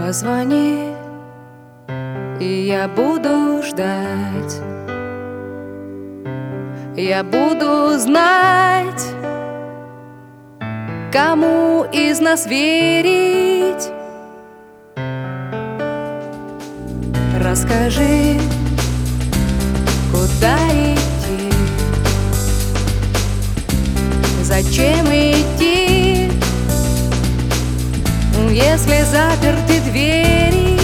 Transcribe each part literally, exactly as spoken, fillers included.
Позвони, и я буду ждать. Я буду знать, кому из нас верить. Расскажи, куда идти, зачем идти, если заперты двери.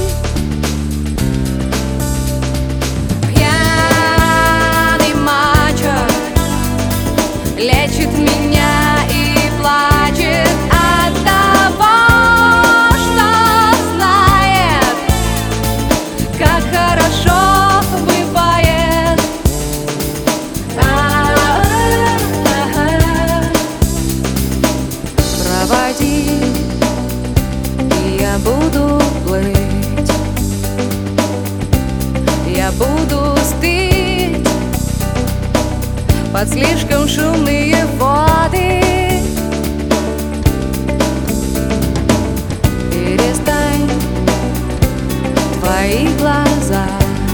Пьяный мачо лечит меня и плачет от того, что знает, как хорошо бывает. Проводи, и я буду плыть, я буду стыть под слишком шумные воды. Перестань, твои глаза,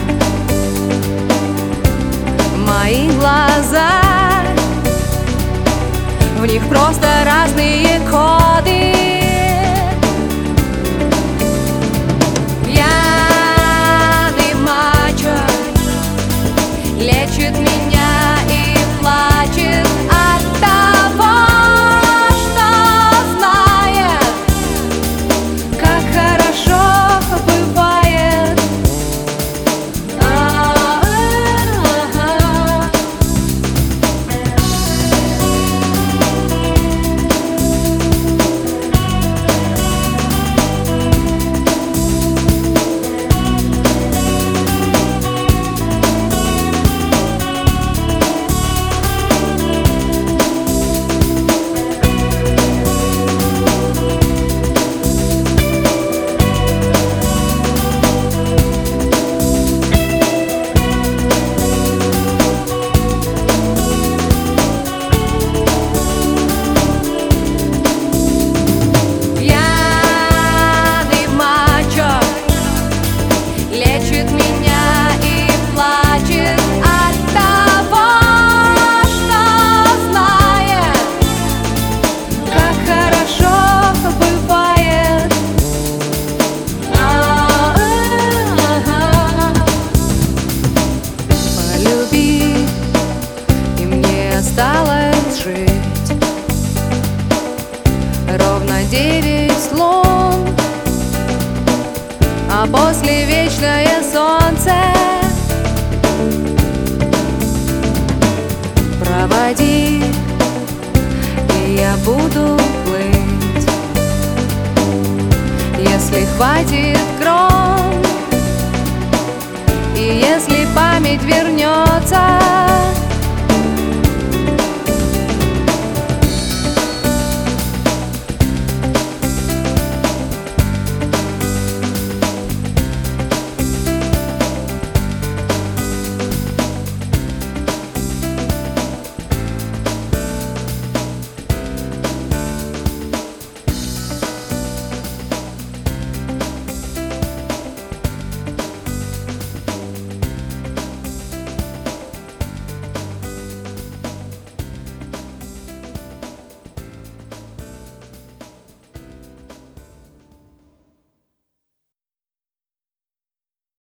мои глаза, в них просто разные коды. Пьяный мачо лечит меня и плачет от того, что знает, как хорошо бывает. Лечит меня и плачет от того, что знает, как хорошо бывает. Полюби, и мне осталось жить ровно девять лун, а после вечное солнце. Проводи, и я буду плыть, если хватит крон, и если память вернется.